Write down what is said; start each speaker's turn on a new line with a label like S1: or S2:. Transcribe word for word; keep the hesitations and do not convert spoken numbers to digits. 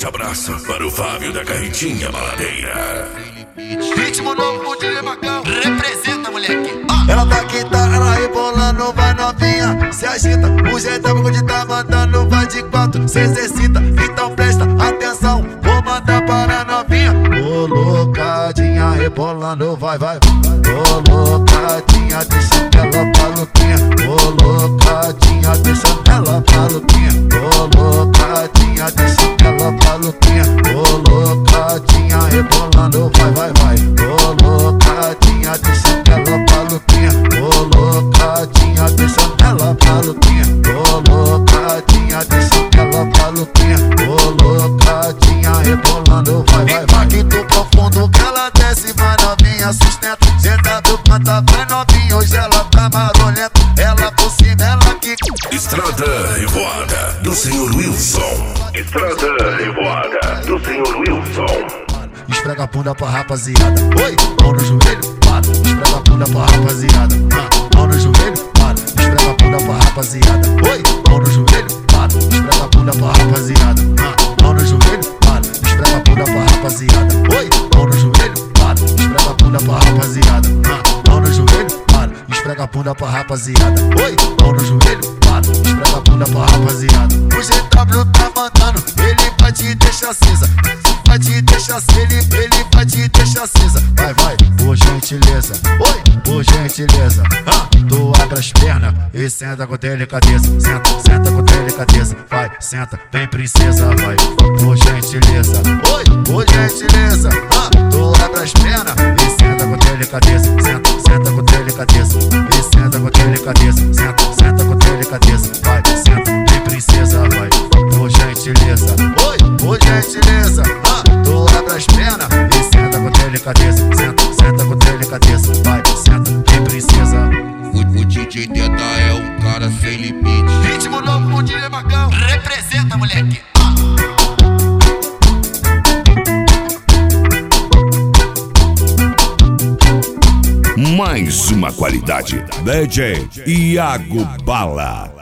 S1: abraço para o Fábio da Carretinha Baladeira.
S2: Ritmo novo de Macão, representa, moleque.
S3: Ah. Ela tá quinta, ela rebolando, vai novinha, se agita. O jeitão que tá mandando, vai de quatro, se exercita. Então presta atenção, vou mandar para a novinha. Colocadinha, rebolando, vai, vai. Colocadinha, deixa ela maluquinha. Colocadinha, deixa ela maluquinha. Colocadinha, deixa ela maluquinha. Colocadinha, rebolando, vai, vai, vai. Colocadinha, deixa ela maluquinha. Colocadinha, deixa ela maluquinha. Colocadinha, deixa ela maluquinha. Colocadinha, rebolando, vai, vai, vai. Impacto profundo que ela desce, vai novinha, sustenta. Senta do canta, vai novinha, hoje ela tá marolenta. Ela por cima, ela que
S1: Estrada Revoada do senhor Wilson. Estrada Revoada do senhor Wilson.
S3: Esfrega a bunda pra rapaziada. Oi, mão no joelho, para. Esfrega a bunda pra rapaziada. Ah, mão no joelho, para. Esfrega a bunda pra rapaziada. Oi, mão no joelho, para. Esfrega a bunda pra rapaziada. Ah, mão no joelho, para. Esfrega a bunda pra rapaziada. Oi, mão no joelho, para. Esfrega a bunda pra rapaziada. Ah, mão no joelho, para. Esfrega a bunda pra rapaziada. Oi, mão no joelho, para. Esfrega a bunda pra rapaziada. O G W tá mandando, ele vai te deixar cinza. Vai te deixar ele, ele vai te deixar acesa. Vai, vai, por gentileza. Oi, por gentileza. Ah, tu abre as pernas e senta com delicadeza. Senta, senta com delicadeza. Vai, senta, vem princesa, vai, por gentileza. Oi, por gentileza. Ah, tu abre as pernas e senta com delicadeza. Senta, senta com delicadeza. E senta com delicadeza. Senta, senta com delicadeza. Vai, senta, vem princesa, vai, por gentileza. Oi, por gentileza. Ah, tu abre as pernas e senta com delicadeza. Senta, senta com delicadeza. Vai, senta, vem princesa.
S4: O, o D J Teta é um cara sem limite.
S2: Ritmo novo de Macão, representa, moleque. Ah.
S1: Mais uma qualidade. D J Iago Bala.